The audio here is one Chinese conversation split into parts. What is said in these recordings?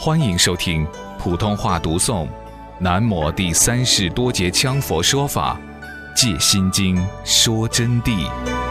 欢迎收听普通话读诵南摩第三世多杰羌佛说法戒心经说真谛。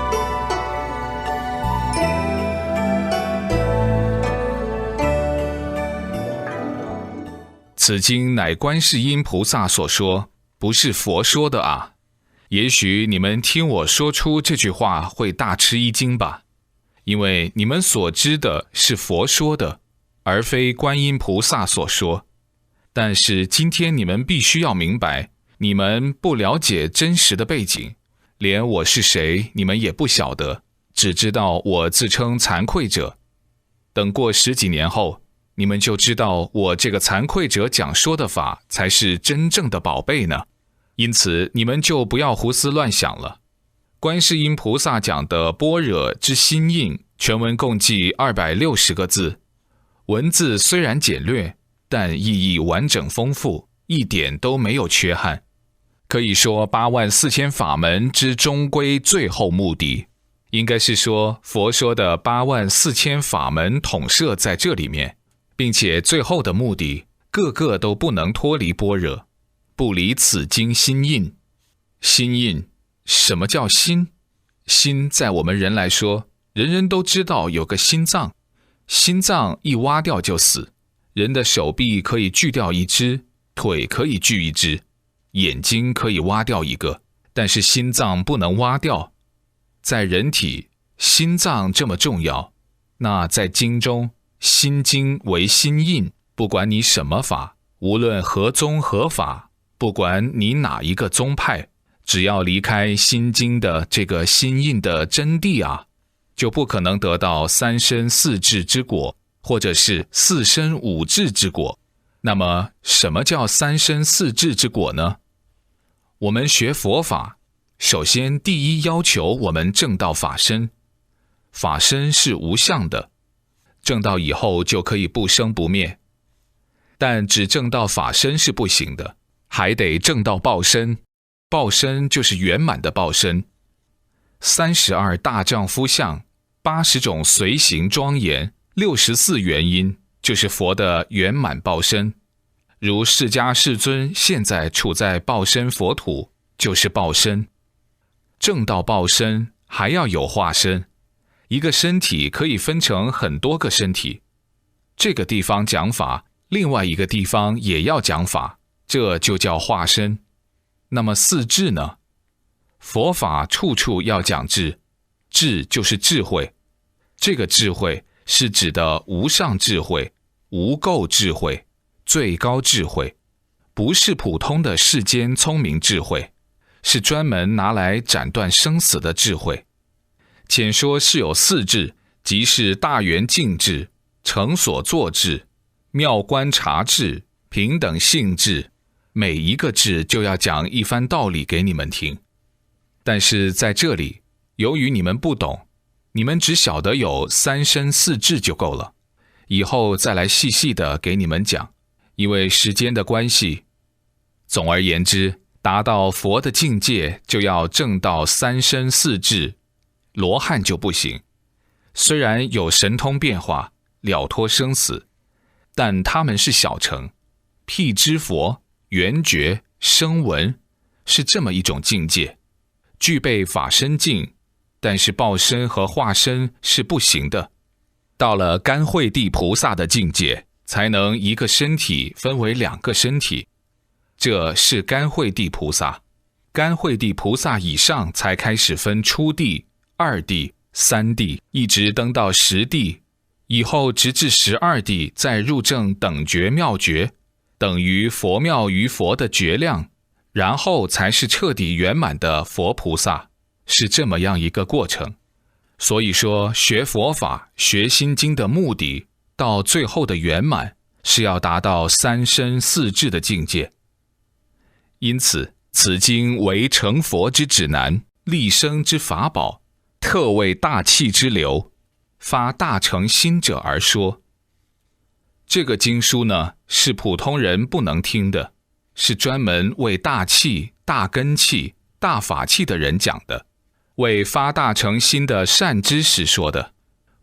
此经乃观世音菩萨所说，不是佛说的啊。也许你们听我说出这句话会大吃一惊吧，因为你们所知的是佛说的，而非观音菩萨所说。但是今天你们必须要明白，你们不了解真实的背景，连我是谁你们也不晓得，只知道我自称惭愧者。等过10几年后，你们就知道我这个惭愧者讲说的法才是真正的宝贝呢。因此你们就不要胡思乱想了。观世音菩萨讲的般若之心印，全文共计260个字，文字虽然简略，但意义完整丰富，一点都没有缺憾。可以说84000法门之终归最后目的，应该是说佛说的84000法门统摄在这里面，并且最后的目的个个都不能脱离般若，不离此经心印。心印，什么叫心？心在我们人来说，人人都知道有个心脏，心脏一挖掉就死。人的手臂可以锯掉一只，腿可以锯一只，眼睛可以挖掉一个，但是心脏不能挖掉。在人体，心脏这么重要，那在经中，心经为心印，不管你什么法，无论何宗何法，不管你哪一个宗派，只要离开心经的这个心印的真谛啊，就不可能得到3身4智之果，或者是4身5智之果。那么什么叫3身4智之果呢？我们学佛法，首先第一要求我们证到法身。法身是无相的，证到以后就可以不生不灭。但只证到法身是不行的，还得证到报身。报身就是圆满的报身。32大丈夫相，80种随行庄严，64原因，就是佛的圆满报身。如释迦世尊现在处在报身佛土，就是报身。证到报身，还要有化身。一个身体可以分成很多个身体，这个地方讲法，另外一个地方也要讲法，这就叫化身。那么4智呢？佛法处处要讲智，智就是智慧。这个智慧是指的无上智慧、无垢智慧、最高智慧，不是普通的世间聪明智慧，是专门拿来斩断生死的智慧。浅说是有4智，即是大圆净智、成所作智、妙观察智、平等性智，每一个智就要讲一番道理给你们听。但是在这里，由于你们不懂，你们只晓得有3身4智就够了，以后再来细细的给你们讲，因为时间的关系。总而言之，达到佛的境界就要证到3身4智，罗汉就不行。虽然有神通变化，了脱生死，但他们是小乘。辟支佛、圆觉、声闻是这么一种境界，具备法身境，但是报身和化身是不行的。到了甘惠地菩萨的境界，才能一个身体分为2个身体，这是甘惠地菩萨。甘惠地菩萨以上才开始分初地、2地、3地，一直登到10地，以后直至12地，再入证等觉妙觉，等于佛妙于佛的觉量，然后才是彻底圆满的佛菩萨，是这么样一个过程。所以说学佛法、学心经的目的，到最后的圆满，是要达到3身4智的境界。因此此经为成佛之指南，立生之法宝，特为大气之流，发大乘心者而说。这个经书呢，是普通人不能听的，是专门为大气、大根气、大法器的人讲的，为发大乘心的善知识说的，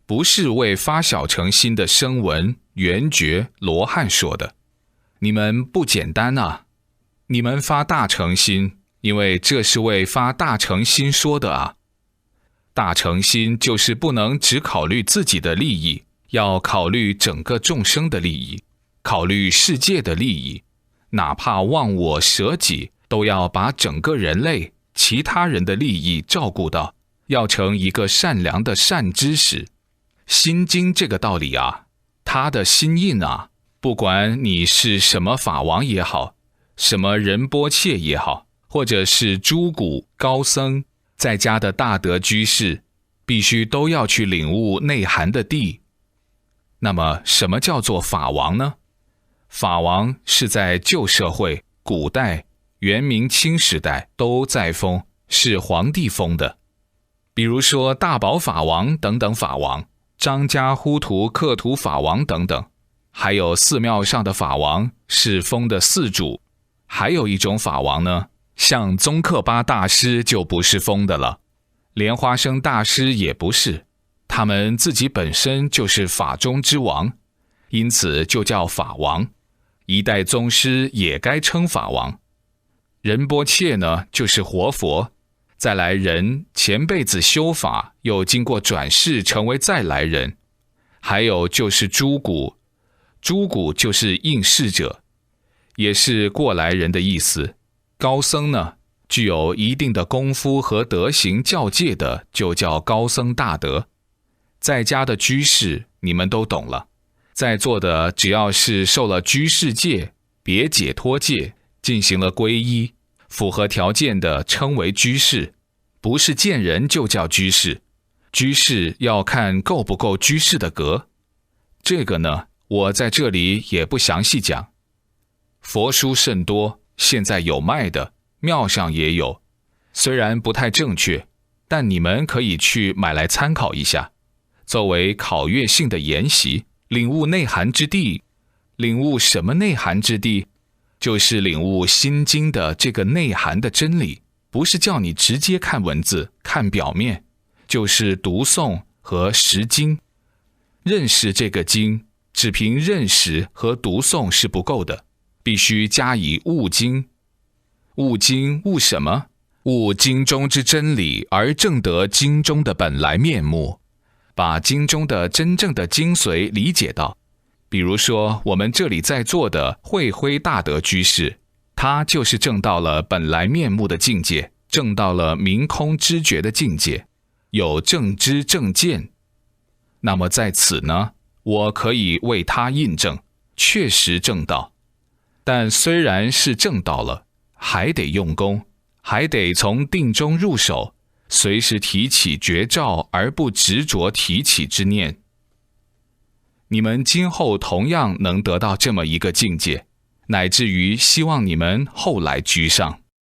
不是为发小成心的声闻、缘觉、罗汉说的。你们不简单啊！你们发大乘心，因为这是为发大乘心说的啊。大乘心就是不能只考虑自己的利益，要考虑整个众生的利益，考虑世界的利益，哪怕忘我舍己，都要把整个人类、其他人的利益照顾到，要成一个善良的善知识。心经这个道理啊，它的心印啊，不管你是什么法王也好，什么仁波切也好，或者是诸古高僧，在家的大德居士，必须都要去领悟内涵的谛。那么什么叫做法王呢？法王是在旧社会、古代、元明清时代都在封，是皇帝封的。比如说大宝法王等等法王，张家呼图克图法王等等，还有寺庙上的法王是封的寺主。还有一种法王呢，像宗喀巴大师就不是封的了，莲花生大师也不是，他们自己本身就是法中之王，因此就叫法王。一代宗师也该称法王。仁波切呢，就是活佛，再来人前辈子修法，又经过转世成为再来人。还有就是诸古，诸古就是应世者，也是过来人的意思。高僧呢，具有一定的功夫和德行教戒的，就叫高僧大德。在家的居士，你们都懂了。在座的只要是受了居士戒、别解脱戒，进行了皈依，符合条件的称为居士，不是见人就叫居士。居士要看够不够居士的格。这个呢，我在这里也不详细讲。佛书甚多，现在有卖的，庙上也有，虽然不太正确，但你们可以去买来参考一下，作为考阅性的研习，领悟内涵之地。领悟什么内涵之地？就是领悟心经的这个内涵的真理，不是叫你直接看文字、看表面，就是读诵和识经。认识这个经，只凭认识和读诵是不够的，必须加以悟经。悟经悟什么？悟经中之真理，而证得经中的本来面目，把经中的真正的精髓理解到。比如说我们这里在座的慧辉大德居士，他就是证到了本来面目的境界，证到了明空知觉的境界，有正知正见。那么在此呢，我可以为他印证，确实证到。但虽然是证到了，还得用功，还得从定中入手，随时提起觉照，而不执着提起之念。你们今后同样能得到这么一个境界，乃至于希望你们后来居上。